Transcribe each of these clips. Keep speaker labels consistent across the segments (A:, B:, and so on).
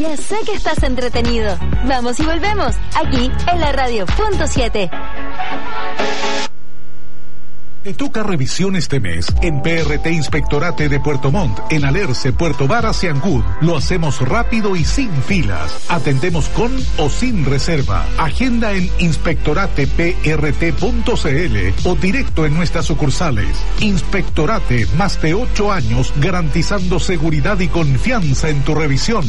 A: Ya sé que estás entretenido. Vamos y volvemos, aquí en la radio Punto 7.
B: Te toca revisión este mes en PRT Inspectorate de Puerto Montt, en Alerce, Puerto Varas y Ancud. Lo hacemos rápido y sin filas. Atendemos con o sin reserva. Agenda en inspectorateprt.cl o directo en nuestras sucursales. Inspectorate, más de 8 años garantizando seguridad y confianza en tu revisión.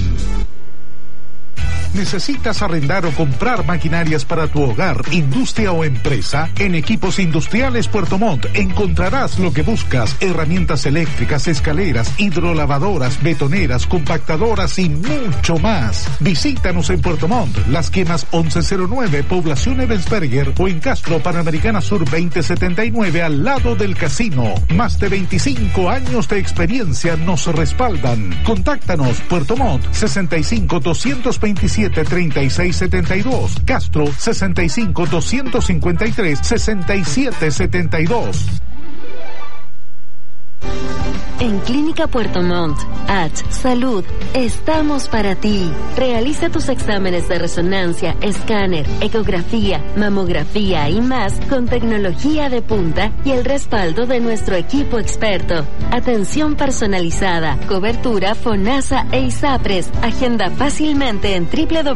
B: ¿Necesitas arrendar o comprar maquinarias para tu hogar, industria o empresa? En Equipos Industriales Puerto Montt encontrarás lo que buscas: herramientas eléctricas, escaleras, hidrolavadoras, betoneras, compactadoras y mucho más. Visítanos en Puerto Montt, Las Quemas 1109, Población Ebensberger, o en Castro, Panamericana Sur 2079, al lado del casino. Más de 25 años de experiencia nos respaldan. Contáctanos: Puerto Montt 65 227 3672, Castro 65 253 6772.
A: En Clínica Puerto Montt, Salud, estamos para ti. Realiza tus exámenes de resonancia, escáner, ecografía, mamografía y más con tecnología de punta y el respaldo de nuestro equipo experto. Atención personalizada, cobertura FONASA e ISAPRES. Agenda fácilmente en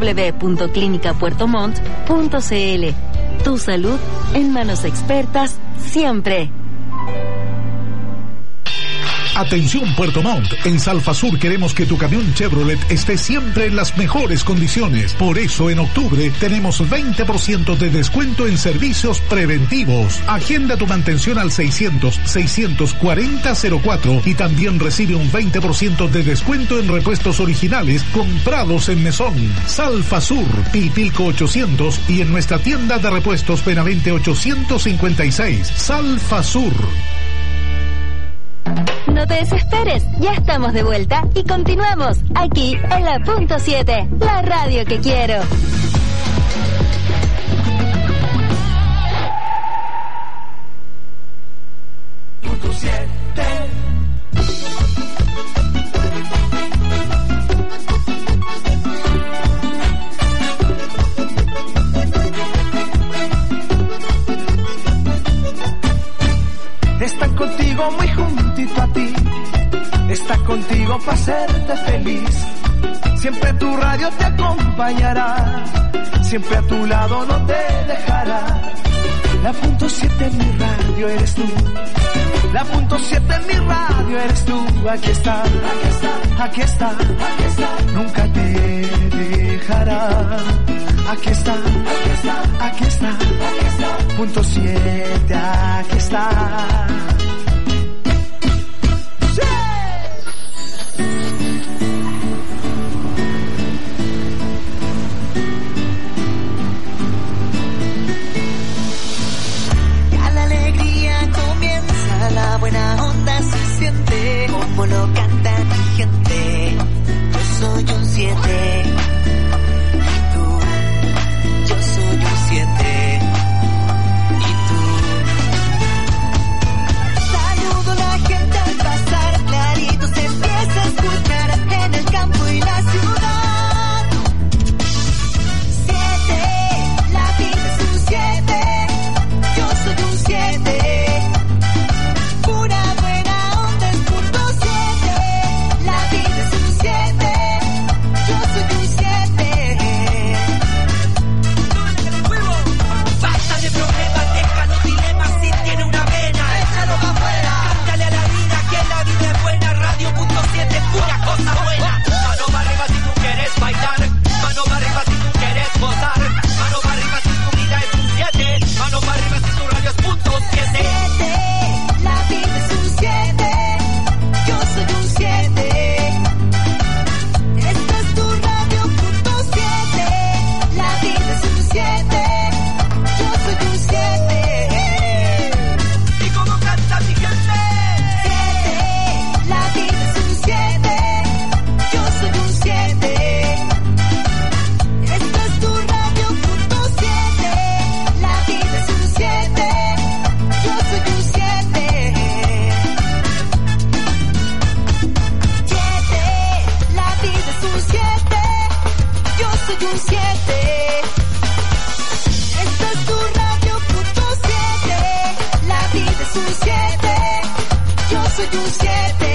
A: www.clinicapuertomont.cl. Tu salud en manos expertas siempre.
B: Atención Puerto Montt, en Salfasur queremos que tu camión Chevrolet esté siempre en las mejores condiciones. Por eso en octubre tenemos 20% de descuento en servicios preventivos. Agenda tu mantención al 600-640-04 y también recibe un 20% de descuento en repuestos originales comprados en Mesón. Salfasur, Pilpilco 800 y en nuestra tienda de repuestos Benavente 856. Salfasur.
A: No te desesperes, ya estamos de vuelta y continuamos aquí en la Punto 7, la radio que quiero.
C: Punto 7. Están contigo muy juntito a ti, está contigo para hacerte feliz. Siempre tu radio te acompañará, siempre a tu lado no te dejará. La Punto 7 en mi radio eres tú, la Punto 7 en mi radio eres tú. Aquí está, aquí está, aquí está, aquí está, nunca te dejará. Aquí está, aquí está, aquí está, aquí está. Punto 7, aquí está. ¡Sí!
D: Ya la alegría comienza, la buena onda se siente, como lo canta mi gente. Yo soy un 7. un 7, yo soy un 7.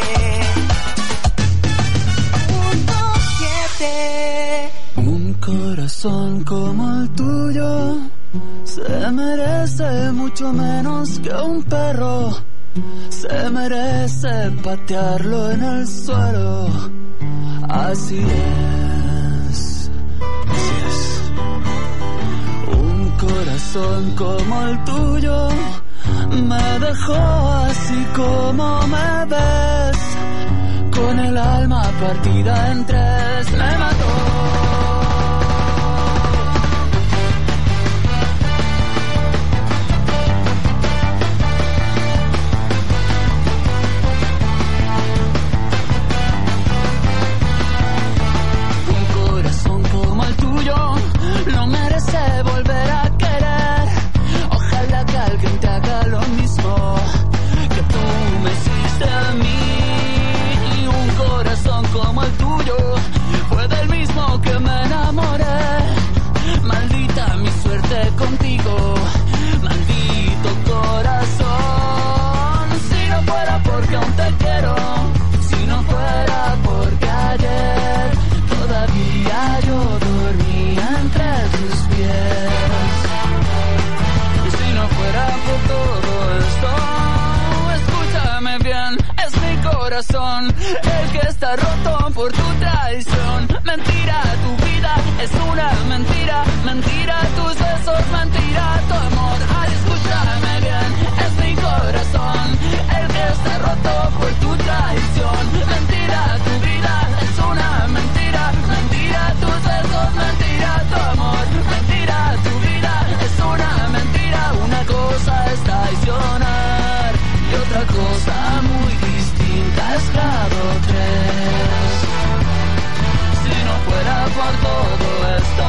D: 1, 7.
C: Un corazón como el tuyo se merece mucho menos que un perro. Se merece patearlo en el suelo. Así es, así es. Un corazón como el tuyo me dejó así como me ves, con el alma partida en tres, me mató. No merece volver a querer. Ojalá que alguien te haga lo mismo que tú me hiciste a mí. Un corazón como el tuyo fue del mismo que me enamoré. Maldita mi suerte contigo, maldito corazón. Si no fuera porque aún te quiero, si no fuera porque ayer todavía yo dormía entre tus pies. Si no fuera por todo esto, escúchame bien, es mi corazón el que está roto por tu traición. Mentira, tu vida es una mentira, mentira tus besos, mentira tu amor. Ay, escúchame bien, es mi corazón el que está roto por tu traición. Mentira, tu vida es una mentira, mentira tus besos, mentira tu amor. Mentira, tu vida es una mentira. Una cosa es traicionar y otra cosa muy distinta es grado 3. Si no fuera por todo esto,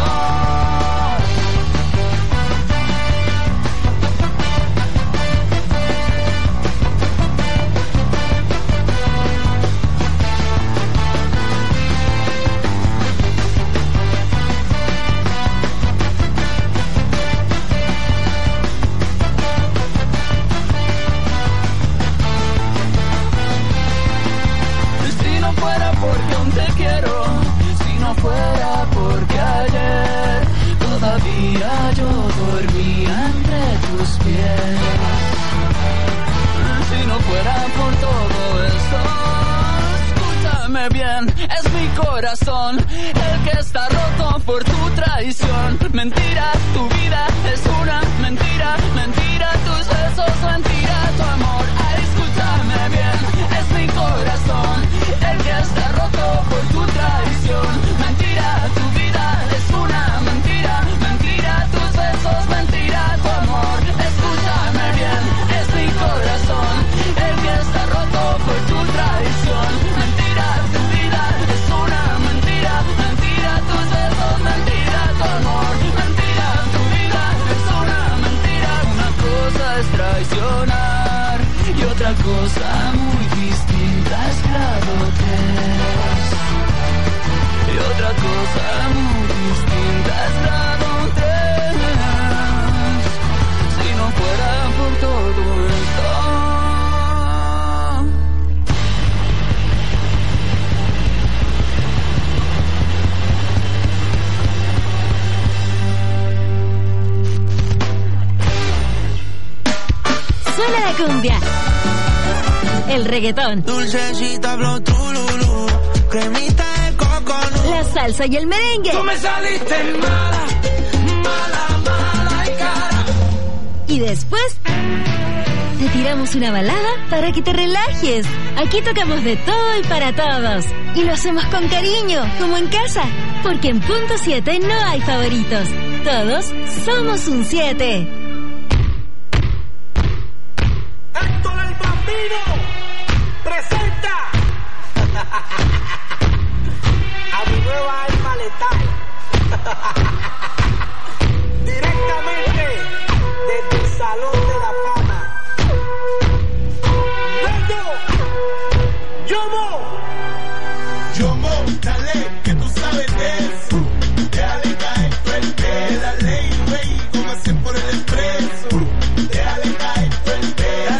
C: porque aún te quiero, si no fuera porque ayer todavía yo dormía entre tus pies. Si no fuera por todo esto, escúchame bien, es mi corazón el que está roto por tu traición. Mentira, tu vida es una mentira, mentira tus besos, mentira tu amor. Ay, escúchame bien, es mi corazón el que está roto por tu traición. Mentira, tu vida es una mentira, mentira tus besos, mentira tu amor. Escúchame bien, es mi corazón el que está roto por tu traición. Mentira, tu vida es una mentira, mentira tus besos, mentira tu amor. Mentira, tu vida es una mentira. Una cosa es traicionar y otra cosa muy distinta es grado 3. Y otra cosa muy distinta es grado 3. Si no fuera por todo esto.
A: Suena la cumbia, el reggaetón,
E: dulcecita flow trululú, cremita de coconut,
A: la salsa y el merengue.
E: Tú me saliste mala, mala, mala y cara.
A: Y después te tiramos una balada para que te relajes. Aquí tocamos de todo y para todos. Y lo hacemos con cariño, como en casa. Porque en punto 7 no hay favoritos. Todos somos un 7.
E: Héctor el Bambino presenta a mi nueva alma letal. Directamente desde el Salón de la Fama. Yomo, Yomo, dale, que tú sabes de eso. Déjale caer tu el pelo, la ley, güey, como hacen por el expreso. Déjale caer tu el pelo.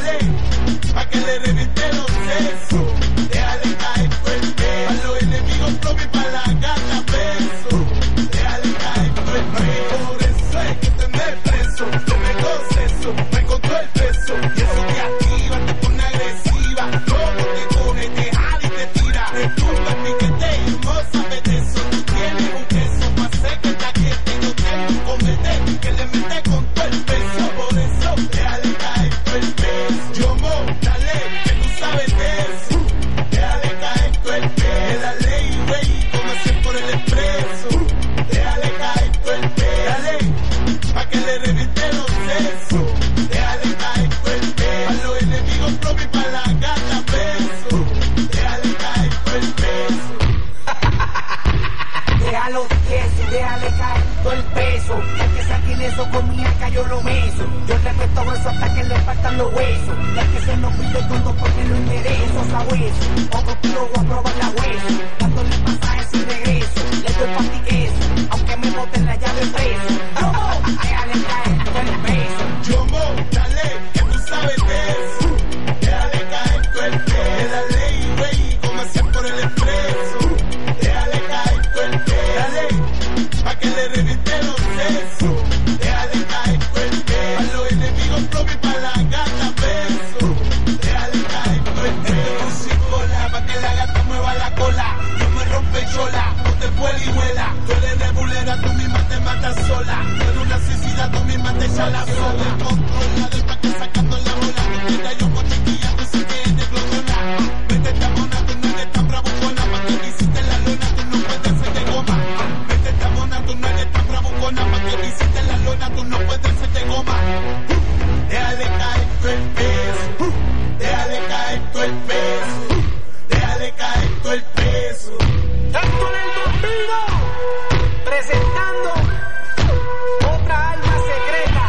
F: peso. Ya que se nos pide todo porque lo enderezo, ¿sabes? Otro tiro voy a probar la hueso, dándole pasajes sin regreso. Le doy pa' ti eso, aunque me boten la llave preso. Déjale caer todo el peso.
E: Yomo, dale, que tú sabes de eso. Déjale caer todo el peso. De la ley, güey, comercial por el expreso. Déjale caer todo el peso. Dale, pa' que le reviente los sesos. Déjale caer todo el peso. A los enemigos propios y pa' la gata beso. Déjale caer todo el peso. Sin cola, pa' que la gata mueva la cola. No me rompe chola, no te vuela y vuela. Tú eres de bulera, tú misma te matas sola. Tú eres una suicida, tú misma te echa la sola. Controla de pa' que sacando la bola. Mira yo con chiquilla, tú sí que eres glotona. Vete esta mona, tú no eres tan bravucona. Pa' que me hiciste la lona, tú no puedes ser de goma. Vete esta mona, tú no eres tan bravucona. Pa' que me hiciste la lona, tú no puedes ser de goma. Déjale caer todo el peso. Déjale caer todo el peso. Déjale caer todo el peso.
F: Dándole el bombino, presentando otra alma secreta.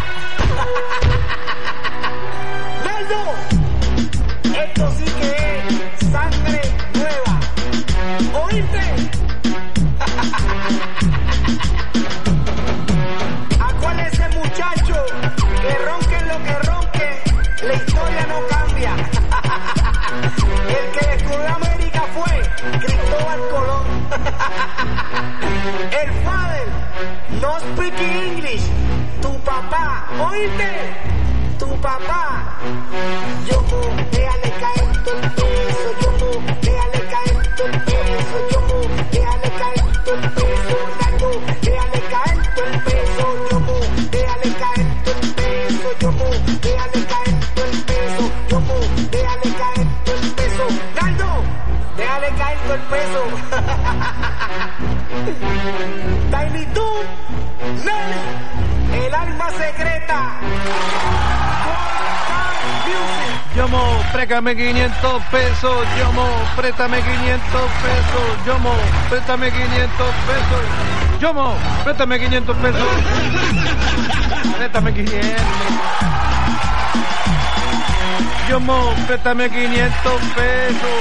F: Naldo, esto sí que es sangre nueva. ¿Oíste? ¿A cuál es ese muchacho que ronque lo que ronque? La historia no cambia. El que descubrió América fue Cristóbal Colón. El father no speak English. Tu papá, ¿oíste? Tu papá. Yomo, déjale caer todo el peso. Yomo, déjale caer todo el peso. Yomo, déjale caer todo el peso. Naldo, déjale caer todo el peso. Yomo, déjale caer todo el peso. Yomo, déjale caer todo el peso. Yomo, déjale caer todo el peso. Naldo, déjale caer todo el peso. Tiny Toon, Nelly, el alma secreta.
G: Yomo, préstame 500 pesos. Yomo, préstame 500 pesos. Yomo, préstame 500 pesos. Yomo, préstame 500 pesos. Préstame 500. Yomo, préstame 500 pesos.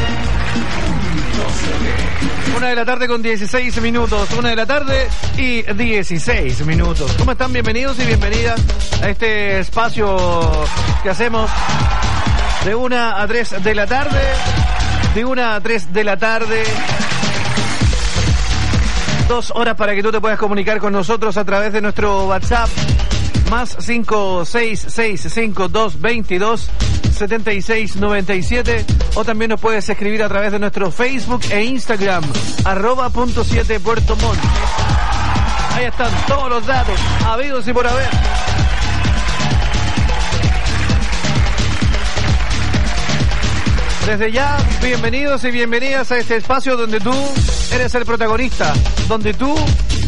G: 1 de la tarde con 16 minutos. 1 de la tarde y 16 minutos. ¿Cómo están? Bienvenidos y bienvenidas a este espacio que hacemos de 1 a 3 de la tarde. De 1 a 3 de la tarde. 2 horas para que tú te puedas comunicar con nosotros a través de nuestro WhatsApp. Más 56652227697, o también nos puedes escribir a través de nuestro Facebook e Instagram @.7 Puerto Montt. Ahí están todos los datos habidos y por haber. Desde ya, bienvenidos y bienvenidas a este espacio donde tú eres el protagonista, donde tú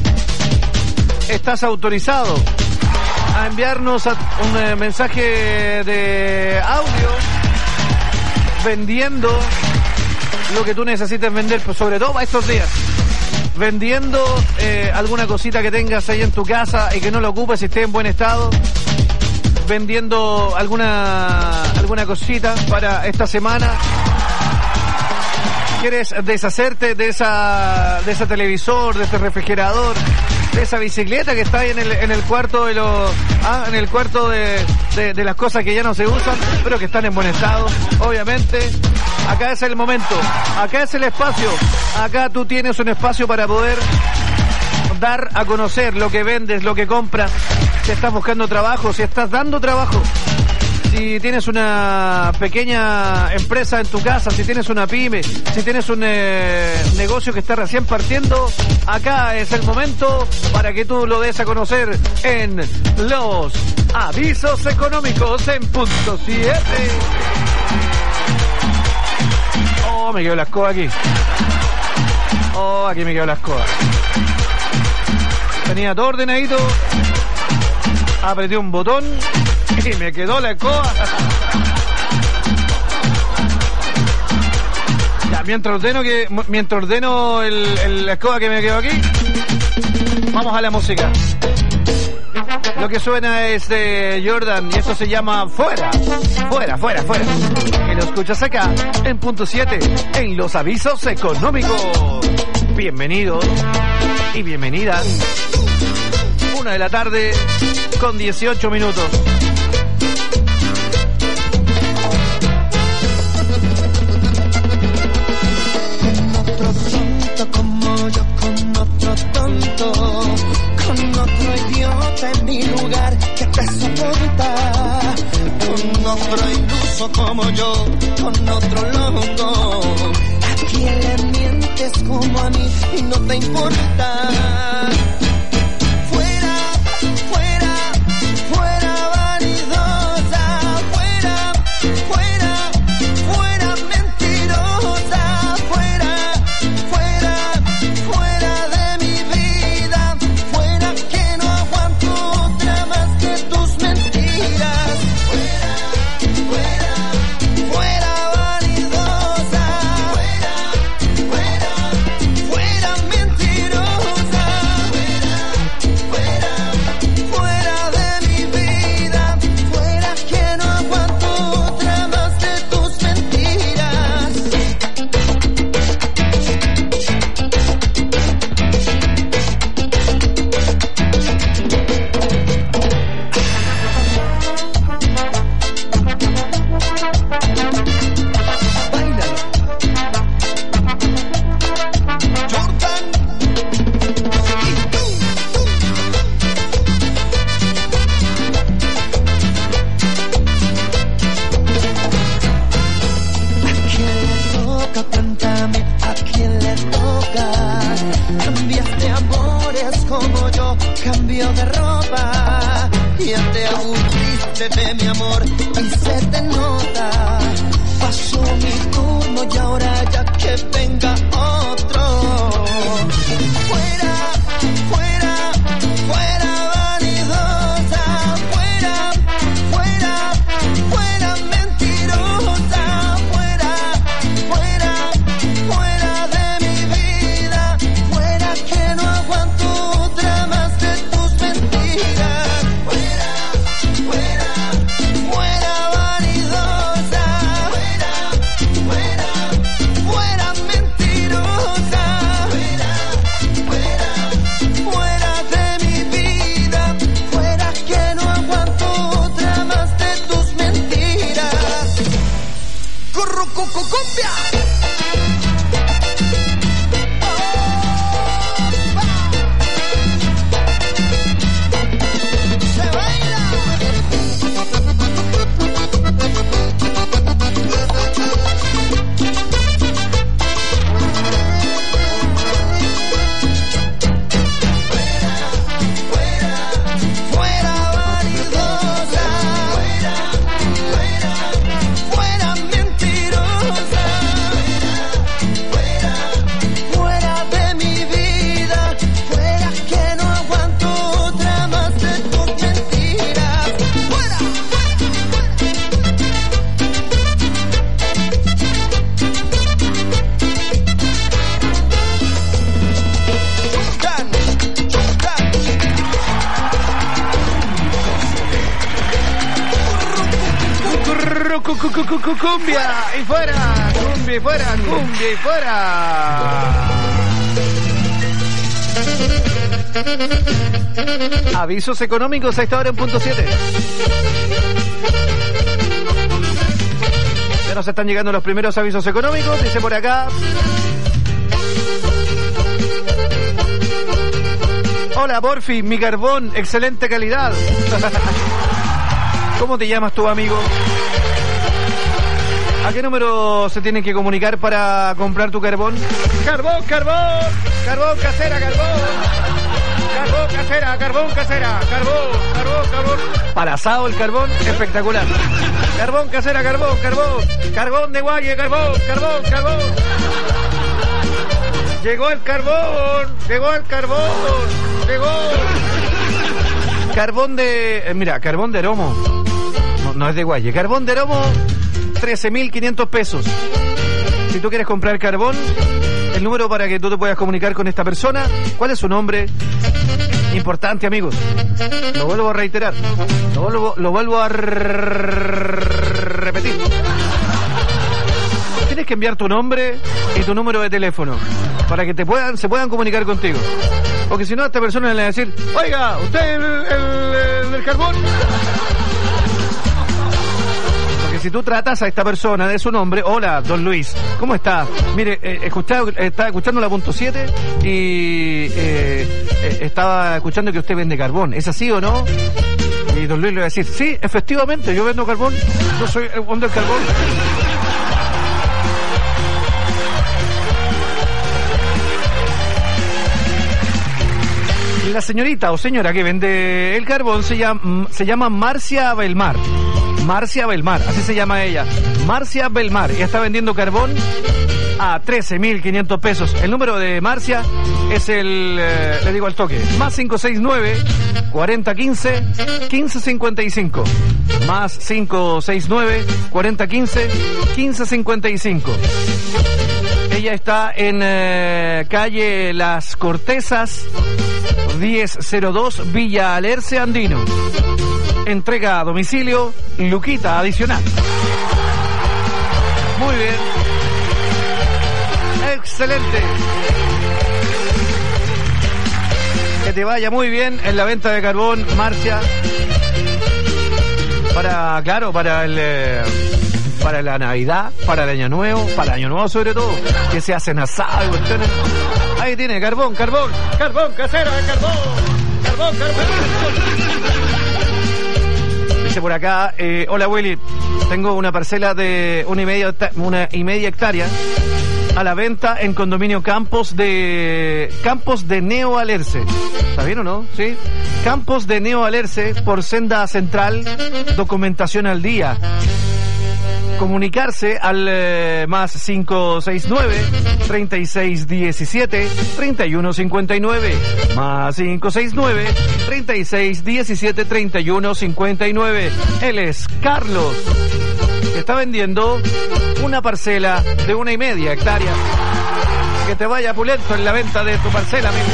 G: estás autorizado a enviarnos un mensaje de audio vendiendo lo que tú necesites vender, pues sobre todo para estos días, vendiendo alguna cosita que tengas ahí en tu casa y que no lo ocupes y esté en buen estado, vendiendo alguna cosita para esta semana. ¿Quieres deshacerte de ese televisor, de ese refrigerador, de esa bicicleta que está ahí en el cuarto de en el cuarto de las cosas que ya no se usan, pero que están en buen estado? Obviamente, acá es el momento, acá es el espacio, acá tú tienes un espacio para poder dar a conocer lo que vendes, lo que compras. Si estás buscando trabajo, si estás dando trabajo, si tienes una pequeña empresa en tu casa, si tienes una pyme, si tienes un negocio que está recién partiendo, acá es el momento para que tú lo des a conocer en los avisos económicos en punto 7. Oh, me quedo la escoba aquí. Oh, aquí me quedo la escoba. Tenía todo ordenadito. Apreté un botón y me quedó la escoba. Ya, mientras ordeno la escoba que me quedó aquí, vamos a la música. Lo que suena es de Jordan y esto se llama Fuera. Fuera, fuera, fuera. Que lo escuchas acá en punto 7 en los avisos económicos. Bienvenidos y bienvenidas. 1 de la tarde con 18 minutos.
D: Como yo, con otro tonto, con otro idiota en mi lugar que te soporta, con otro iluso como yo, con otro loco, a quien le mientes como a mí y no te importa. Fuera, fuera, fuera vanidosa, fuera, fuera, fuera mentirosa, fuera. De mi amor y se te nota. Pasó mi turno y ahora ya que venga otro. Fuera, fuera, fuera vanidosa, fuera, fuera, fuera mentirosa, fuera, fuera, fuera de mi vida, fuera que no aguanto otra más de tus mentiras. ¡Cumbia!
G: Cumbia y fuera, cumbia y fuera, cumbia y fuera. Avisos económicos a esta hora en punto 7. Ya nos están llegando los primeros avisos económicos, dice por acá. Hola Borfi, mi carbón, excelente calidad. ¿Cómo te llamas tu amigo? ¿A qué número se tienen que comunicar para comprar tu carbón? ¡Carbón, carbón! ¡Carbón casera, carbón! ¡Carbón casera, carbón casera! ¡Carbón, carbón, carbón! Para asado el carbón, espectacular. ¡Carbón casera, carbón, carbón! ¡Carbón de Guaye, carbón, carbón, carbón! ¡Llegó el carbón! ¡Llegó el carbón! ¡Llegó! Carbón de... mira, carbón de Romo. No es de Guaye. Carbón de Romo... 13.500 pesos. Si tú quieres comprar carbón, el número para que tú te puedas comunicar con esta persona, ¿cuál es su nombre? Importante, amigos. Lo vuelvo a reiterar. Lo vuelvo a repetir. Tienes que enviar tu nombre y tu número de teléfono para que se puedan comunicar contigo. Porque si no, a esta persona le va a decir: oiga, ¿usted el del carbón? Porque si tú tratas a esta persona de su nombre: hola, don Luis, ¿cómo está? Mire, estaba escuchando la punto 7 y estaba escuchando que usted vende carbón. ¿Es así o no? Y don Luis le va a decir: sí, efectivamente, yo vendo carbón. Yo soy el del carbón. La señorita o señora que vende el carbón se llama Marcia Belmar. Marcia Belmar, así se llama ella. Marcia Belmar. Y está vendiendo carbón a 13.500 pesos. El número de Marcia es le digo al toque, más 569 4015 1555. Más 569 4015 1555. Ella está en calle Las Cortezas 1002, Villa Alerce Andino. Entrega a domicilio, luquita adicional. Muy bien. Excelente. Que te vaya muy bien en la venta de carbón, Marcia. Para la Navidad, para el Año Nuevo sobre todo, que se hacen asados y cuestiones. Ahí tiene carbón casero, carbón. Dice por acá, hola Willy, tengo una parcela de una y media hectárea a la venta en condominio Campos de Neo Alerce. ¿Está bien o no? Sí. Campos de Neo Alerce por senda central, documentación al día. Comunicarse al más 569 3617 3159, más 569 3617 3159. Él es Carlos, que está vendiendo una parcela de 1,5 hectáreas. Que te vaya pulento en la venta de tu parcela, amigo.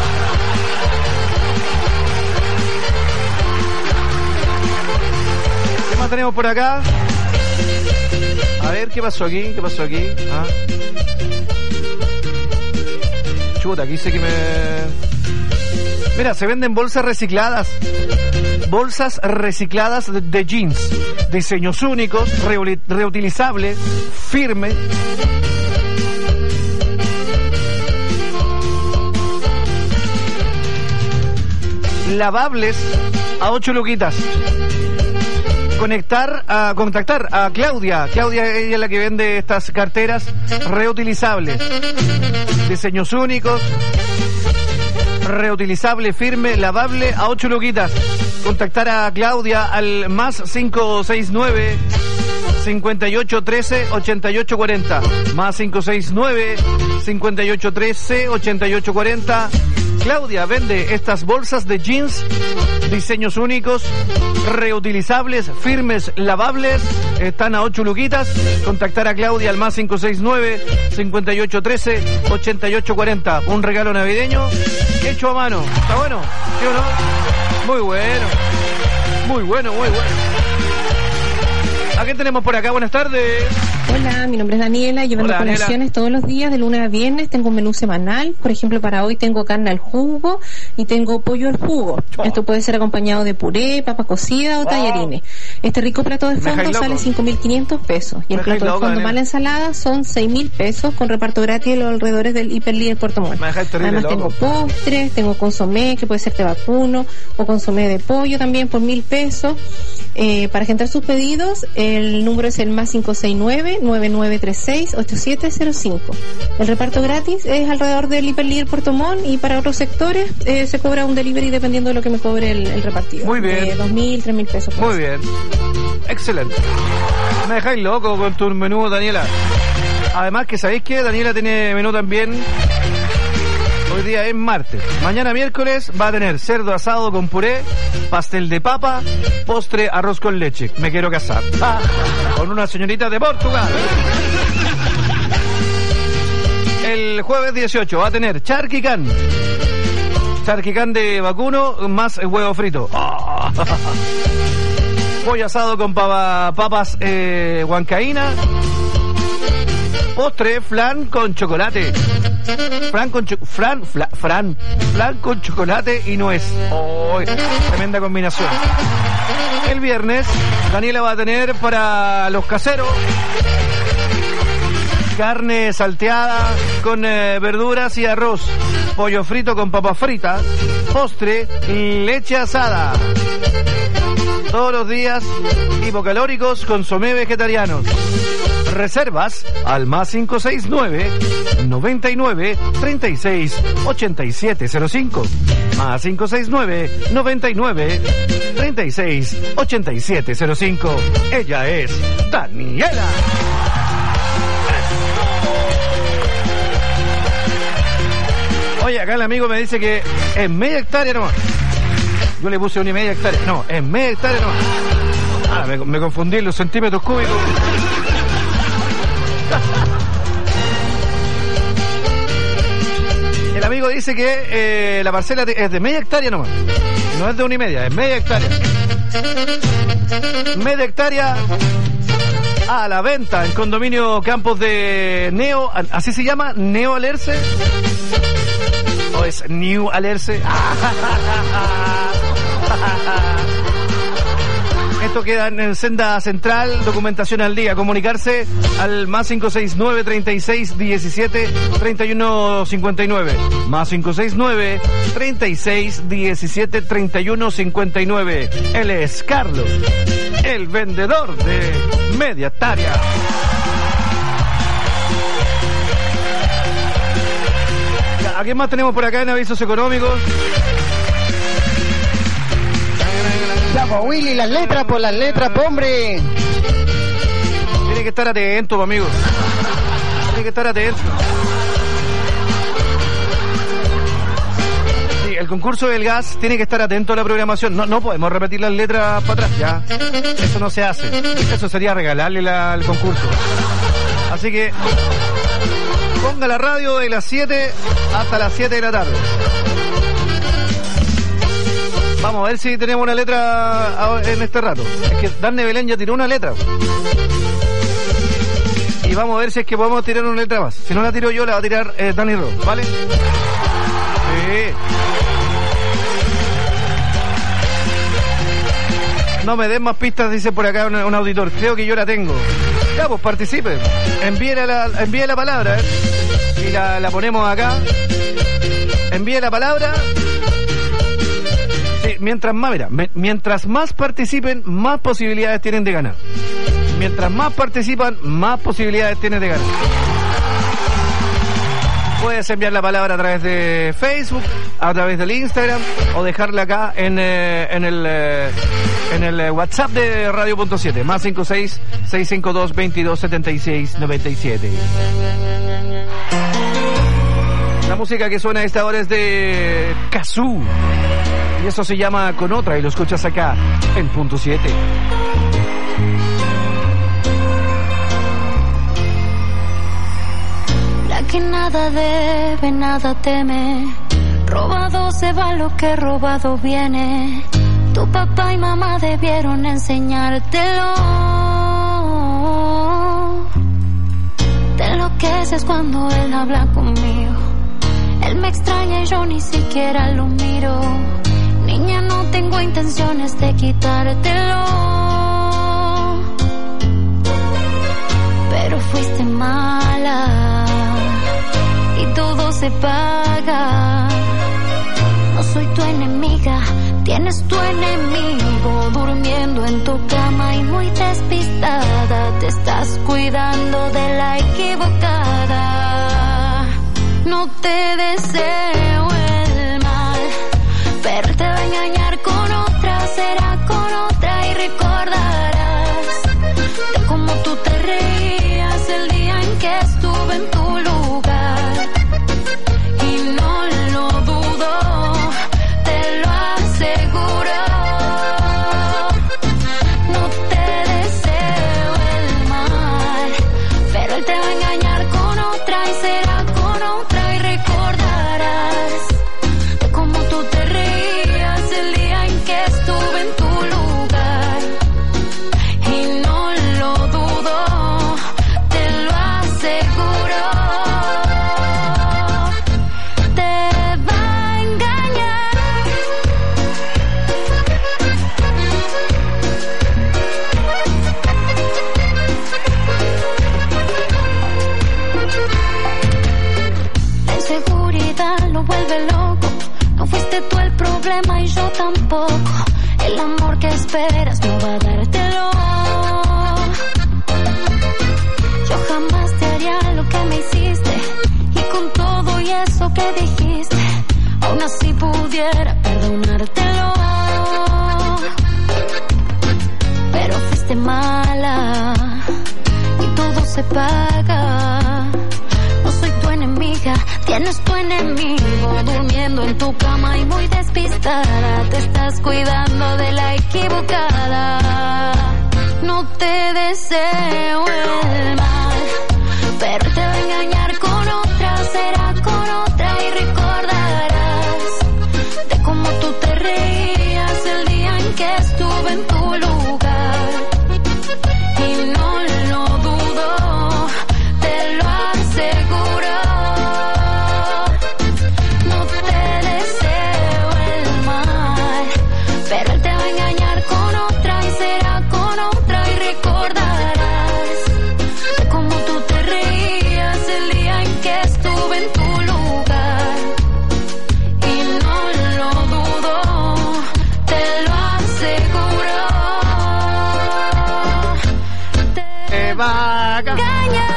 G: ¿Qué más tenemos por acá? A ver, ¿qué pasó aquí? Ah. Chuta, aquí dice que Mira, se venden bolsas recicladas. Bolsas recicladas de jeans. Diseños únicos, reutilizables, firme. Lavables a 8 luquitas. Contactar a Claudia. Claudia, ella es la que vende estas carteras reutilizables. Diseños únicos, reutilizable, firme, lavable a 8 luquitas. Contactar a Claudia al más 569 5813 8840. Más 569 5813 8840. Claudia vende estas bolsas de jeans, diseños únicos, reutilizables, firmes, lavables. Están a 8 luquitas. Contactar a Claudia al más 569-5813-8840. Un regalo navideño hecho a mano. ¿Está bueno? ¿Sí o no? Muy bueno. Muy bueno, muy bueno. ¿A qué tenemos por acá? Buenas tardes.
H: Hola, mi nombre es Daniela. Yo vendo colaciones todos los días, de lunes a viernes. Tengo un menú semanal. Por ejemplo, para hoy tengo carne al jugo y tengo pollo al jugo. Esto puede ser acompañado de puré, papa cocida o tallarines. Este rico plato de fondo sale 5.500 pesos. Y el plato de fondo más la ensalada son 6.000 pesos con reparto gratis en los alrededores del Hiperlíder Puerto Montt. Además tengo postres, tengo consomé, que puede ser de vacuno o consomé de pollo también por 1.000 pesos. Para agendar sus pedidos, el número es el más 569-9936-8705. El reparto gratis es alrededor del Hiperlíder Puerto Montt, y para otros sectores se cobra un delivery dependiendo de lo que me cobre el repartido.
G: Muy bien.
H: 2.000, 3.000 pesos.
G: Muy bien. Excelente. Me dejáis loco con tu menú, Daniela. Además que sabéis que Daniela tiene menú también. Hoy día es martes. Mañana miércoles va a tener cerdo asado con puré, pastel de papa, postre, arroz con leche. Me quiero casar. Con una señorita de Portugal. El jueves 18 va a tener charquicán. charquicán de vacuno más huevo frito. Oh. Pollo asado con papas huancaína. Postre, flan con chocolate. Flan con chocolate y nuez. Oh, tremenda combinación. El viernes, Daniela va a tener para los caseros carne salteada con verduras y arroz, pollo frito con papas fritas, postre, leche asada. Todos los días, hipocalóricos, consomé vegetarianos. Reservas al más 569 99 36 8705. Más 569 99 36 8705. Ella es Daniela. Oye, acá el amigo me dice que es media hectárea nomás. Yo le puse 1,5 hectáreas. No, es media hectárea nomás. Ah, me confundí en los centímetros cúbicos. El amigo dice que la parcela es de media hectárea nomás. No es de 1,5, es media hectárea. Media hectárea a la venta en condominio Campos de Neo. ¿Así se llama? ¿Neo Alerce? ¿O es New Alerce? Esto queda en Senda Central, documentación al día. Comunicarse al más 569 36 17 31 59. Más 569 36 17 31 59. Él es Carlos, el vendedor de media hectárea. ¿A quién más tenemos por acá en avisos económicos?
I: Ya, pues, Willy, las letras, hombre.
G: Tiene que estar atento, amigos. Tiene que estar atento. Sí, el concurso del gas tiene que estar atento a la programación. No podemos repetir las letras para atrás, ya. Eso no se hace. Eso sería regalarle el concurso. Así que ponga la radio de las 7 hasta las 7 de la tarde. Vamos a ver si tenemos una letra en este rato. Es que Darne Belén ya tiró una letra. Y vamos a ver si es que podemos tirar una letra más. Si no la tiro yo, la va a tirar Dani Ro, ¿vale? Sí. No me den más pistas, dice por acá un auditor. Creo que yo la tengo. Ya, pues participe. Envíe la palabra, y la ponemos acá. Envíe la palabra. Sí, mientras más participen, más posibilidades tienen de ganar. Mientras más participan, más posibilidades tienen de ganar. Puedes enviar la palabra a través de Facebook, a través del Instagram, o dejarla acá en el WhatsApp de Radio.7, más 56 652 22 76 97. La música que suena a esta hora es de Kazoo. Y eso se llama Con Otra, y lo escuchas acá en Punto 7.
J: La que nada debe, nada teme. Robado se va lo que robado viene. Tu papá y mamá debieron enseñártelo. Te enloqueces cuando él habla conmigo. Él me extraña y yo ni siquiera lo miro. Niña, no tengo intenciones de quitártelo, pero fuiste mala y todo se paga. No soy tu enemiga, tienes tu enemigo durmiendo en tu cama y muy despistada. Te estás cuidando de la equivocada. No te deseo el mal, pero él te va a engañar con otra, será con otra y recordarás de cómo tú te reías el día en que estuve en tu lugar. Y no lo dudo, te lo aseguro. No te deseo el mal, pero él te va a engañar con otra y será con otra y recordarás de cómo tú tampoco. El amor que esperas no va a dártelo. Yo jamás te haría lo que me hiciste, y con todo y eso que dijiste, aún así pudiera perdonártelo. Pero fuiste mala y todo se paga. No soy tu enemiga, tienes tu enemigo durmiendo en tu cama y muy despistada. Te estás cuidando de la equivocada. No te deseo el mal, pero te va a engañar con otra, será con otra y recordarás de cómo tú te reías el día en que estuve en tu lugar. Y no lo dudo, te lo aseguro. No te deseo el mal, pero él te va a engañar con otra y será con otra y recordarás de cómo tú te reías el día en que estuve en tu lugar. Y no lo dudo, te lo aseguro.
G: Te va a
J: engañar.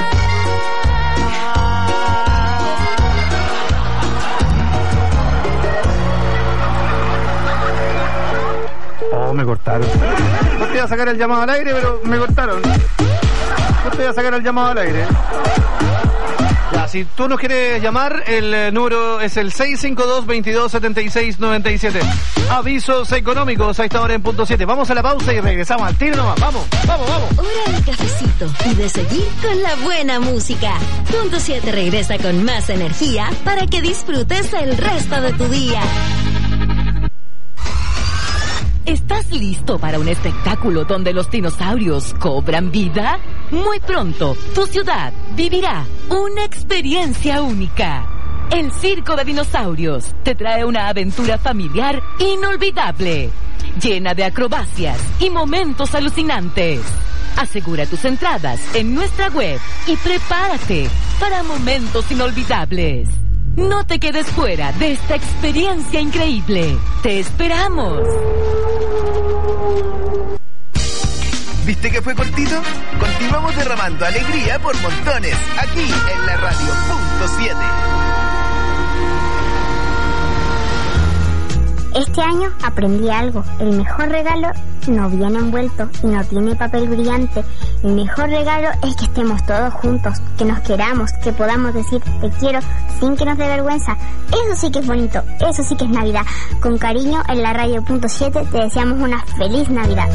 G: Oh, me cortaron. No te iba a sacar el llamado al aire, pero me cortaron. No te iba a sacar el llamado al aire. Ya, si tú nos quieres llamar, el número es el 652-2276-97. Avisos económicos a esta hora en punto 7. Vamos a la pausa y regresamos al tiro nomás. Vamos, vamos, vamos.
A: Hora del cafecito y de seguir con la buena música. Punto 7 regresa con más energía para que disfrutes el resto de tu día.
K: ¿Estás listo para un espectáculo donde los dinosaurios cobran vida? Muy pronto, tu ciudad vivirá una experiencia única. El Circo de Dinosaurios te trae una aventura familiar inolvidable, llena de acrobacias y momentos alucinantes. Asegura tus entradas en nuestra web y prepárate para momentos inolvidables. No te quedes fuera de esta experiencia increíble. ¡Te esperamos!
L: ¿Viste que fue cortito? Continuamos derramando alegría por montones, aquí en la radio punto 7.
M: Este año aprendí algo. El mejor regalo no viene envuelto y no tiene papel brillante. El mejor regalo es que estemos todos juntos, que nos queramos, que podamos decir te quiero sin que nos dé vergüenza. Eso sí que es bonito, eso sí que es Navidad. Con cariño, en la radio punto 7 te deseamos una feliz Navidad.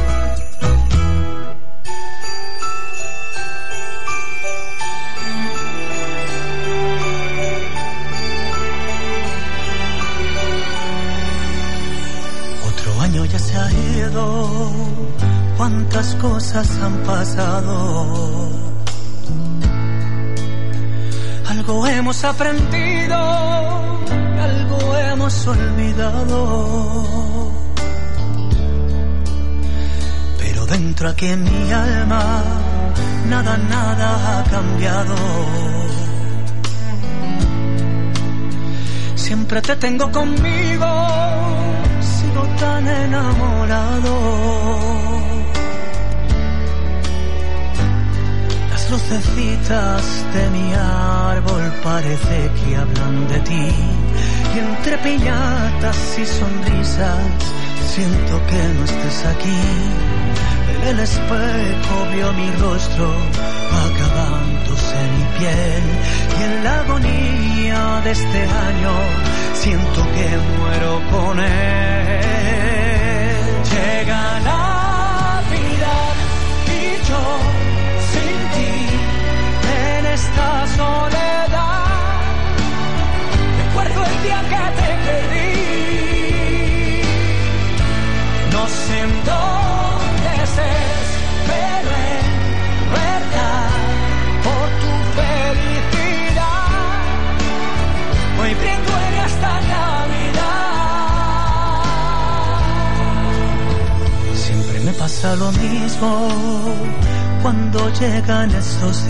D: Ya se ha ido, cuántas cosas han pasado. Algo hemos aprendido, algo hemos olvidado. Pero dentro aquí en mi alma, nada ha cambiado. Siempre te tengo conmigo, tan enamorado. Las lucecitas de mi árbol parece que hablan de ti, y entre piñatas y sonrisas siento que no estés aquí. En el espejo vio mi rostro acabándose mi piel, y en la agonía de este año siento que muero con él. Llega Navidad y yo sin ti en esta soledad. Recuerdo el día que te perdí. No sé en dónde estés, pero en verdad por tu felicidad hoy brindo en esta Navidad. Siempre me pasa lo mismo cuando llegan estos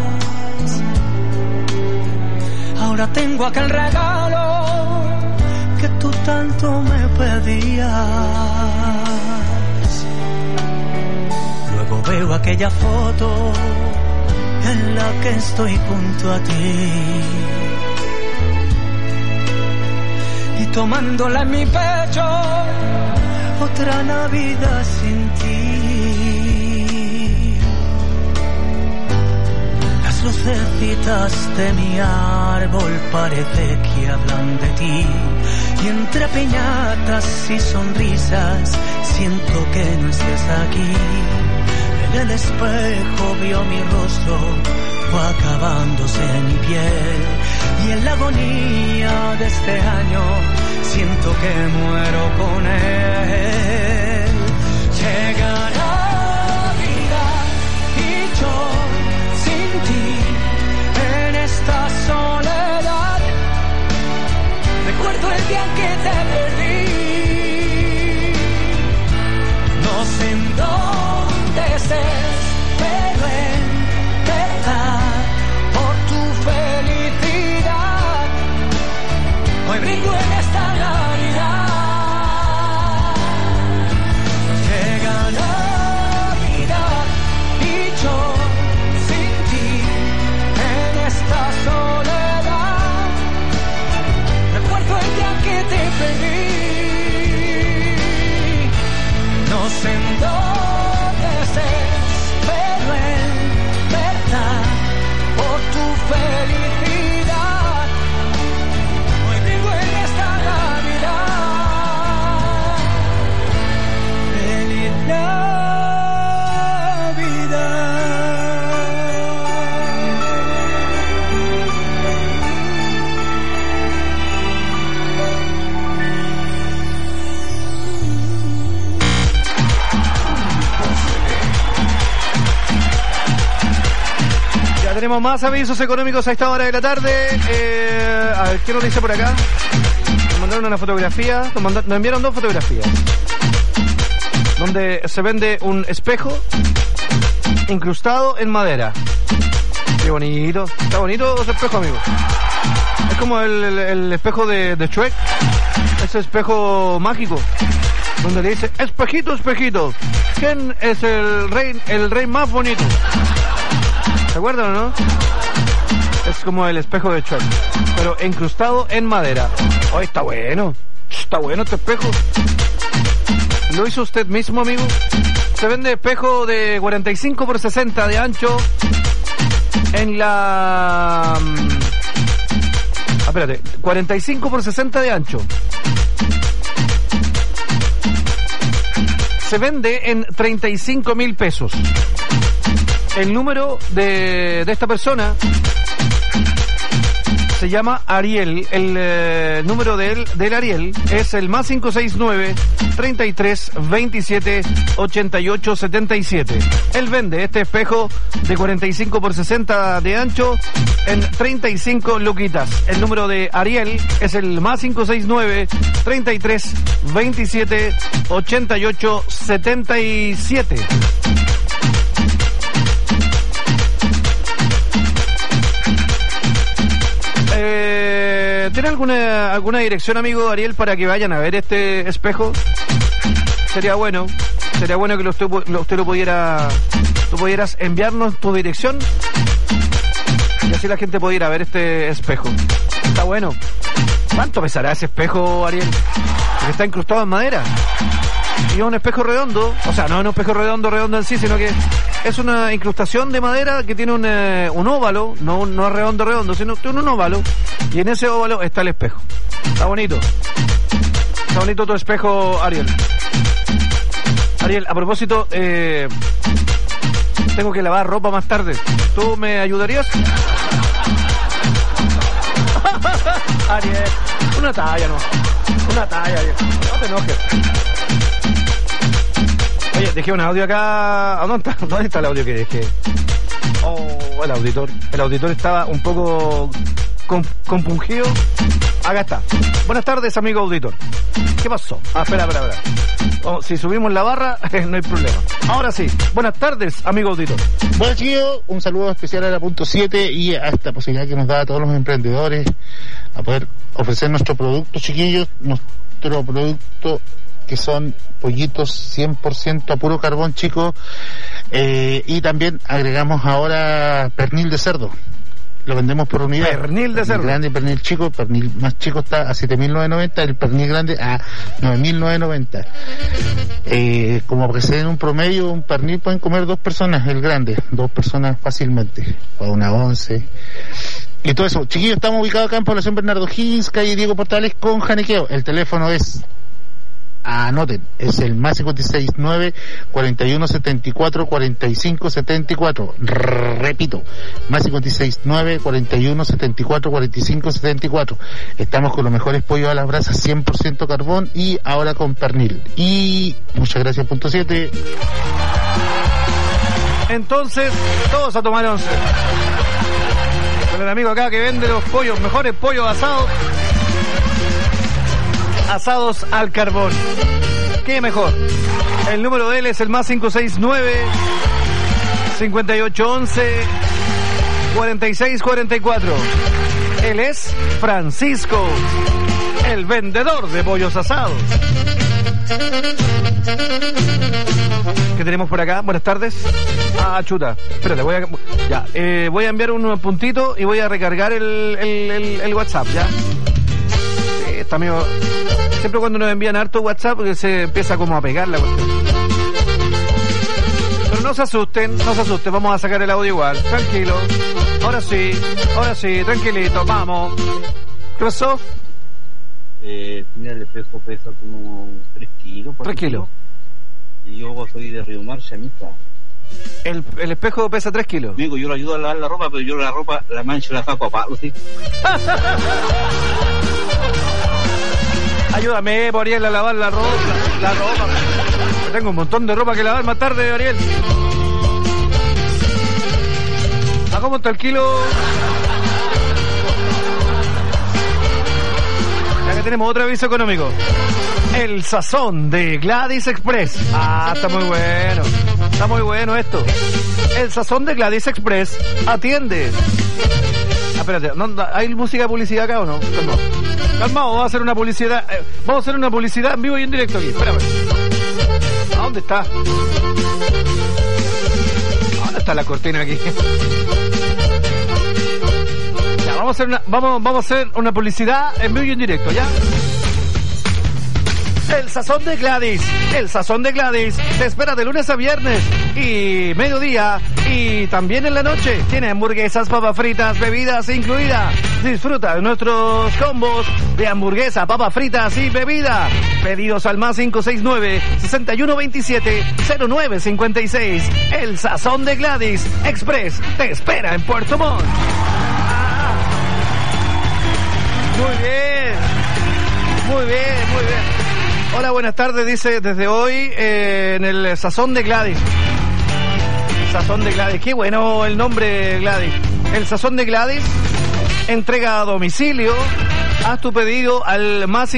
D: días. Ahora tengo aquel regalo
C: que tú tanto me pedías. Luego veo aquella foto en la que estoy junto a ti, y tomándola en mi pecho, otra Navidad sin ti. Las lucecitas de mi árbol parece que hablan de ti, y entre piñatas y sonrisas siento que no estés aquí. En el espejo vio mi rostro, fue acabándose mi piel, y en la agonía de este año siento que muero con él. Llegará vida y yo sin ti en esta soledad. Recuerdo el día que te perdí, no sé en dónde estés, pero en verdad por tu felicidad hoy brinco en esta Navidad. Llega Navidad y yo sin ti en esta soledad. Recuerdo el día que te perdí, no sé en dónde estés, pero en verdad por tu felicidad hoy vivo en esta Navidad. Feliz
G: Tenemos más avisos económicos a esta hora de la tarde. A ver, ¿qué nos dice por acá? Nos mandaron una fotografía, nos enviaron 2 fotografías donde se vende un espejo incrustado en madera. Qué bonito, está bonito ese espejo, amigo. Es como el espejo de Shrek, ese espejo mágico donde le dice: espejito, espejito, ¿quién es el rey más bonito? ¿Se acuerdan o no? Es como el espejo de Shrek, pero incrustado en madera. Oh, está bueno este espejo. ¿Lo hizo usted mismo, amigo? Se vende espejo de 45 por 60 de ancho en la... espérate, 45 por 60 de ancho. Se vende en 35.000 pesos. El número de esta persona se llama Ariel. El número del Ariel es el más 569 33 27 88 77. Él vende este espejo de 45 por 60 de ancho en 35 luquitas. El número de Ariel es el más 569 33 27 88 77. ¿Tiene alguna dirección, amigo Ariel, para que vayan a ver este espejo? Sería bueno que usted lo pudiera, tú pudieras enviarnos tu dirección y así la gente pudiera ver este espejo. Está bueno. ¿Cuánto pesará ese espejo, Ariel? Porque está incrustado en madera. Y es un espejo redondo, o sea, no es un espejo redondo en sí, sino que es una incrustación de madera que tiene un óvalo, no es redondo, sino tiene un óvalo, y en ese óvalo está el espejo. Está bonito tu espejo, Ariel. Ariel, a propósito, tengo que lavar ropa más tarde. ¿Tú me ayudarías? Ariel, una talla, Ariel. No te enojes. Oye, dejé un audio acá. ¿Dónde está el audio que dejé? Oh, el auditor. El auditor estaba un poco compungido. Acá está. Buenas tardes, amigo auditor. ¿Qué pasó? Espera. Oh, si subimos la barra, no hay problema. Ahora sí. Buenas tardes, amigo auditor.
N: Bueno, chiquillos, un saludo especial a la punto 7 y a esta posibilidad que nos da a todos los emprendedores a poder ofrecer nuestro producto, chiquillos, nuestro producto que son pollitos 100% a puro carbón, chicos, y también agregamos ahora pernil de cerdo. Lo vendemos por unidad.
G: Pernil de cerdo.
N: Grande, pernil chico, pernil más chico está a 7.990, el pernil grande a 9.990. Como que se den un promedio, un pernil pueden comer 2 personas, el grande, 2 personas fácilmente, para una 11. Y todo eso. Chiquillos, estamos ubicados acá en Población Bernardo Higgins, calle Diego Portales con Janiqueo. El teléfono es, anoten, es el más 569 4174 4574. Repito, más 569 4174 4574. Estamos con los mejores pollos a las brasas, 100% carbón y ahora con pernil. Y muchas gracias, punto 7.
G: Entonces, todos a tomar 11. Con el amigo acá que vende los pollos, mejores pollos asados al carbón. ¿Qué mejor? El número de él es el más 569 5811 4644. Él es Francisco, el vendedor de pollos asados. ¿Qué tenemos por acá? Buenas tardes. Chuta. Espérate, voy a enviar un puntito y voy a recargar el WhatsApp, ¿ya? Sí, está medio... Siempre cuando nos envían harto WhatsApp se empieza como a pegar la cuestión. Pero no se asusten, vamos a sacar el audio igual, tranquilo. Ahora sí, tranquilito, vamos. ¿Qué pasó?
O: Mira, el espejo pesa como 3 kilos.
G: 3 kilos.
O: Y yo soy de Río Mar, chamita.
G: El espejo pesa 3 kilos.
O: Digo, yo lo ayudo a lavar la ropa, pero yo la ropa, la mancha la saco a palo, ¿sí?
G: Ayúdame, Ariel, a lavar la ropa. Tengo un montón de ropa que lavar más tarde, Ariel. ¿A cómo está el kilo? Ya que tenemos otro aviso económico. El sazón de Gladys Express. Está muy bueno. Está muy bueno esto. El sazón de Gladys Express atiende. Espérate, ¿hay música de publicidad acá o no? Calmado, vamos a hacer una publicidad. Vamos a hacer una publicidad en vivo y en directo aquí. Espérame. ¿A dónde está? ¿Dónde está la cortina aquí? Ya, vamos a hacer una publicidad en vivo y en directo, ¿ya? El sazón de Gladys te espera de lunes a viernes y mediodía y también en la noche. Tiene hamburguesas, papas fritas, bebidas incluidas. Disfruta de nuestros combos de hamburguesa, papas fritas y bebida. Pedidos al más 569-6127-0956. El sazón de Gladys Express te espera en Puerto Montt. Muy bien. Hola, buenas tardes, dice desde hoy en el Sazón de Gladys. Sazón de Gladys, qué bueno el nombre, Gladys. El Sazón de Gladys, entrega a domicilio. Haz tu pedido al más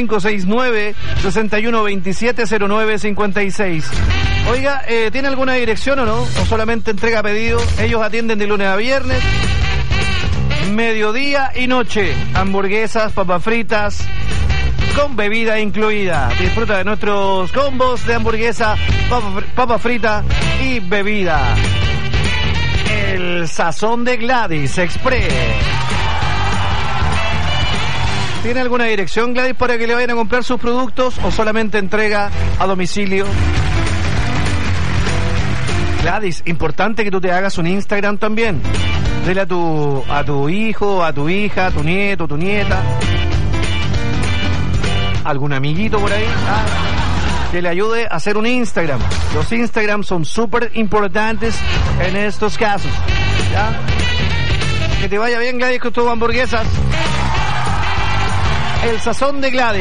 G: 569-6127-0956. Oiga, ¿tiene alguna dirección o no? ¿O solamente entrega pedido? Ellos atienden de lunes a viernes, mediodía y noche. Hamburguesas, papas fritas, con bebida incluida. Disfruta de nuestros combos de hamburguesa, papa frita y bebida. El sazón de Gladys Express. ¿Tiene alguna dirección, Gladys, para que le vayan a comprar sus productos o solamente entrega a domicilio? Gladys, importante que tú te hagas un Instagram también. Dile a tu hijo, a tu hija, a tu nieto, tu nieta, algún amiguito por ahí, que le ayude a hacer un Instagram. Los Instagram son súper importantes en estos casos, ¿ya? Que te vaya bien, Gladys, con tus hamburguesas. El sazón de Gladys.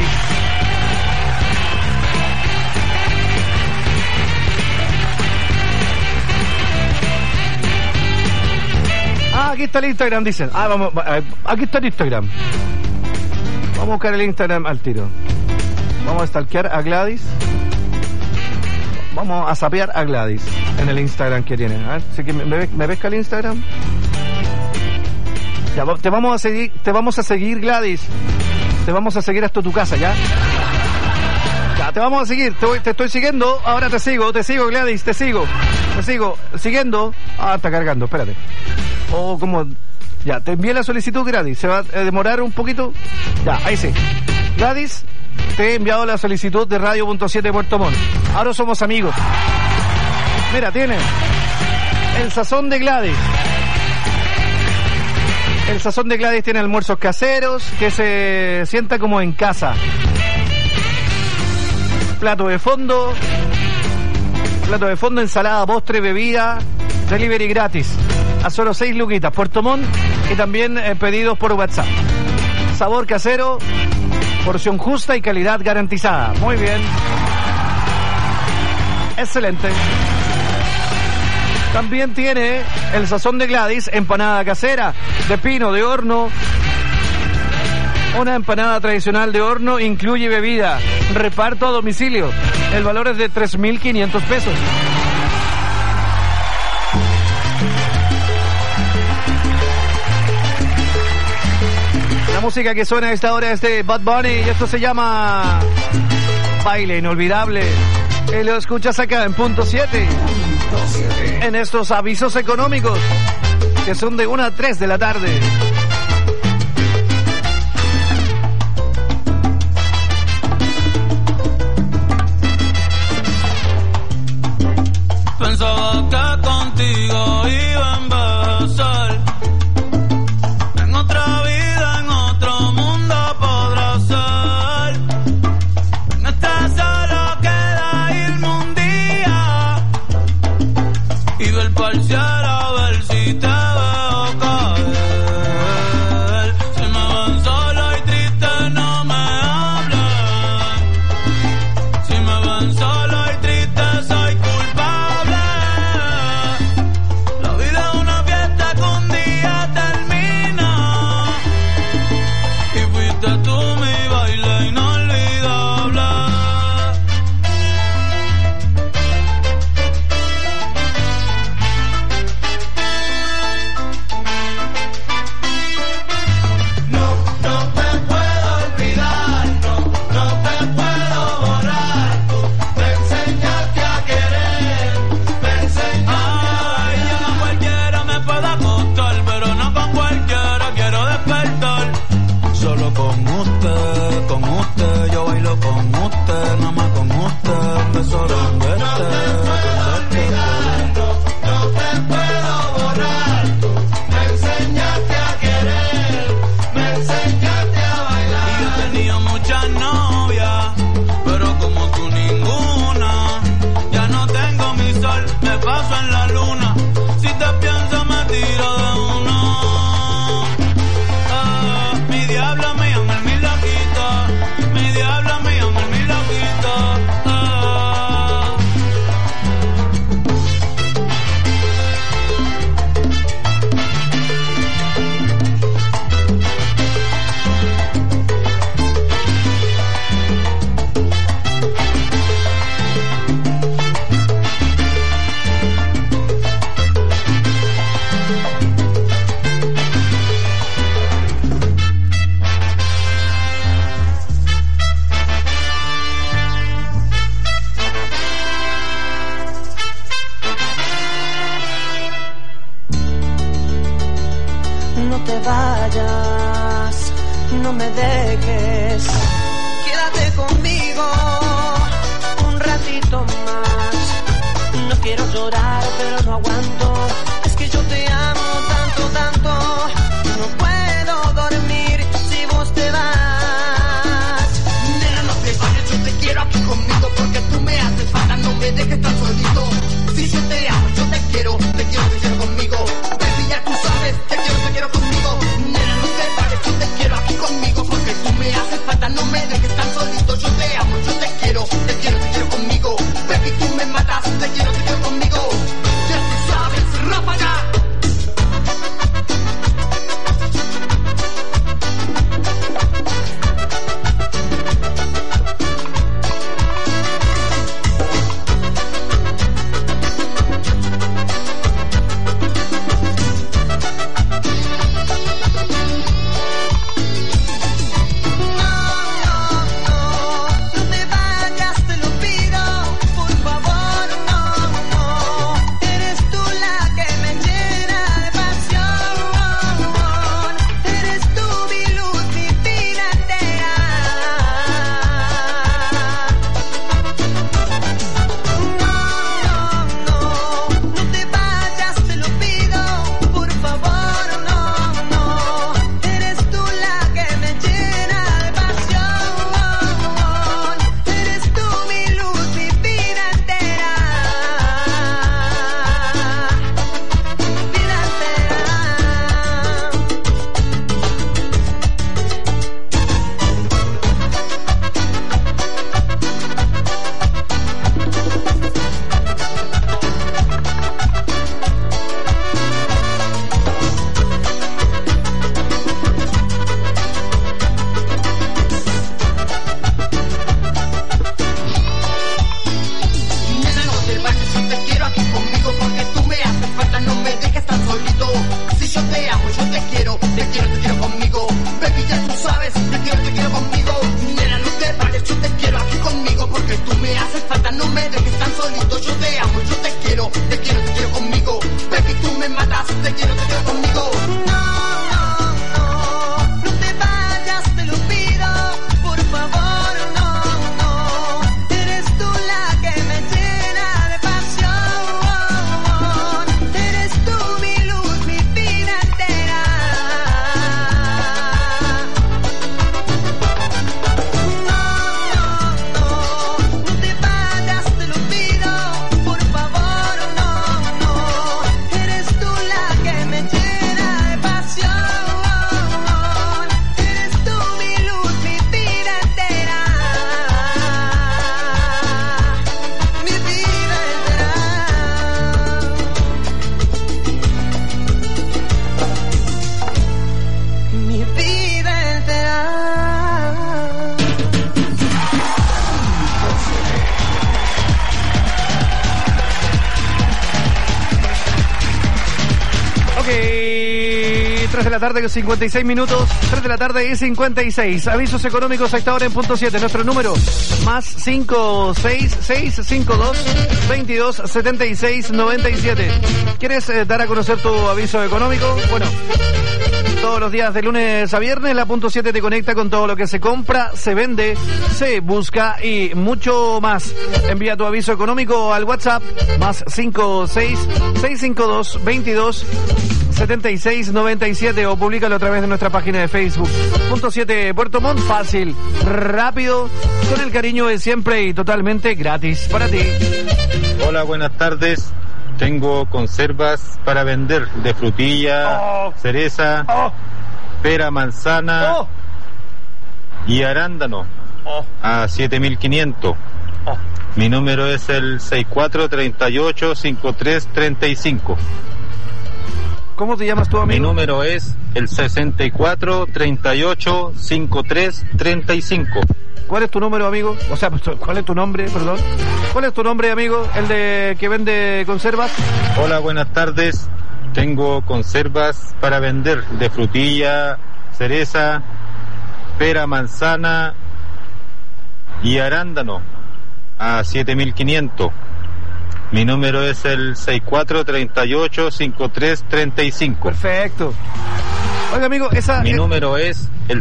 G: Aquí está el Instagram, dicen. Aquí está el Instagram. Vamos a buscar el Instagram al tiro. Vamos a stalkear a Gladys. Vamos a sapear a Gladys en el Instagram que tiene. A ver, ¿sí que me pesca el Instagram? Ya, te vamos a seguir, Gladys. Te vamos a seguir hasta tu casa, ¿ya? Ya, te vamos a seguir. Te estoy siguiendo. Ahora te sigo, Gladys, te sigo. Siguiendo. Ah, está cargando, espérate. Oh, como... Ya, te envié la solicitud, Gladys. ¿Se va a demorar un poquito? Ya, ahí sí. Gladys, te he enviado la solicitud de Radio.7 Puerto Montt. Ahora somos amigos. Mira, tiene el sazón de Gladys. El sazón de Gladys tiene almuerzos caseros que se sienta como en casa. Plato de fondo, ensalada, postre, bebida, delivery gratis. A solo 6 luquitas. Puerto Montt y también pedidos por WhatsApp. Sabor casero, porción justa y calidad garantizada. Muy bien. Excelente. También tiene el sazón de Gladys, empanada casera, de pino, de horno. Una empanada tradicional de horno incluye bebida, reparto a domicilio. El valor es de 3.500 pesos. La música que suena a esta hora es de Bad Bunny y esto se llama Baile Inolvidable. Y lo escuchas acá en Punto 7. En estos avisos económicos que son de 1 a 3 de la tarde.
P: Pensaba que contigo iba a envejecer. En otra vida, en otro mundo podrá ser. En esta solo queda irme un día y ver parcial a ver si te veo caer. Si me ven solo y triste no me hablen. Si me ven solo y triste soy culpable. La vida es una fiesta que un día termina y fuiste tú mi baile inolvidable.
E: No te puedo olvidar, no te puedo borrar. Tú me enseñaste a querer, me enseñaste a
P: Ay, ya con cualquiera me puedo acostar, pero no con cualquiera quiero despertar. Solo con usted, yo bailo con usted, nada más con usted, un beso donde esté.
E: no te puedo borrar. Tú me enseñaste a querer, me enseñaste a
P: Y
E: bailar.
P: yo tenía muchas novias, pero como tú ninguna. Ya no tengo mi sol, me paso en la luna. Si te pienso me tiro de uno. Mi diablo me llama el mil loquito. Mi diablo me llama el mil loquito.
D: No te vayas, no me dejes. Quédate conmigo un ratito más. No quiero llorar, pero no aguanto. Es que yo te amo tanto, tanto. No puedo dormir si vos te vas.
E: Nena, no te vayas, yo te quiero aquí conmigo porque tú me haces falta, no me dejes tan solito. Si yo te amo, yo te quiero conmigo. Baby, ya tú sabes, te quiero conmigo. Nena, no te vayas, yo te quiero aquí conmigo porque tú me haces falta, no me dejes tan solito. Yo te amo, yo te quiero conmigo. Baby, tú me matas, te quiero conmigo. Ya tú sabes, ráfaga.
G: 3 de la tarde con 56 minutos. 3 de la tarde y 56. Avisos económicos a esta hora en punto 7. Nuestro número más 56652227697. ¿Quieres dar a conocer tu aviso económico? Bueno, todos los días de lunes a viernes la punto 7 te conecta con todo lo que se compra, se vende, se busca y mucho más. Envía tu aviso económico al WhatsApp más 56652227697 o públicalo a través de nuestra página de Facebook. Punto 7 Puerto Montt, fácil, rápido, con el cariño de siempre y totalmente gratis para ti.
Q: Hola, buenas tardes. Tengo conservas para vender de frutilla, cereza, pera, manzana y arándano a 7.500. Mi número es el 64385335.
G: ¿Cómo te llamas tú, amigo?
Q: Mi número es el 64385335.
G: ¿Cuál es tu número, amigo? O sea, ¿cuál es tu nombre, perdón? ¿Cuál es tu nombre, amigo? El de que vende conservas.
Q: Hola, buenas tardes. Tengo conservas para vender de frutilla, cereza, pera, manzana y arándano a 7.500. Mi número es el 64385335.
G: Perfecto. Oiga, amigo,
Q: Mi número es el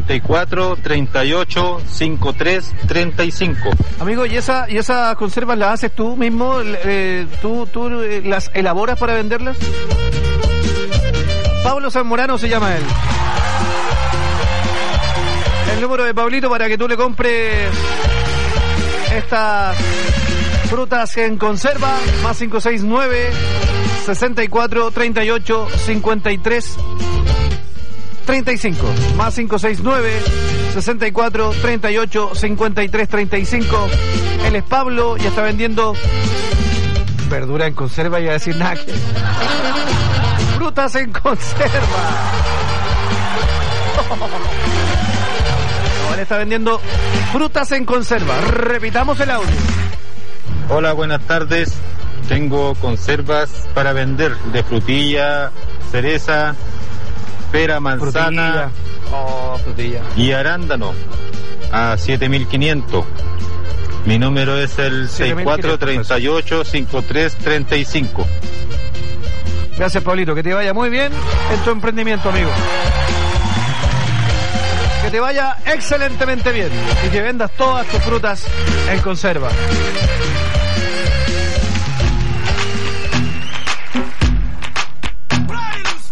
Q: 64385335.
G: Amigo, ¿y esas conservas las haces tú mismo? ¿Tú las elaboras para venderlas? Pablo Zamorano se llama él. El número de Pablito para que tú le compres estas frutas en conserva, más 569 64 38 53 35, más 569 64 38 53 35. Él es Pablo y está vendiendo verdura en conserva, y a decir nada que... frutas en conserva. Él está vendiendo frutas en conserva. Repitamos el audio.
Q: Hola, buenas tardes. Tengo conservas para vender de frutilla, cereza, pera, manzana y arándano a 7.500. Mi número es el 64385335.
G: Gracias, Pablito. Que te vaya muy bien en tu emprendimiento, amigo. Que te vaya excelentemente bien y que vendas todas tus frutas en conserva.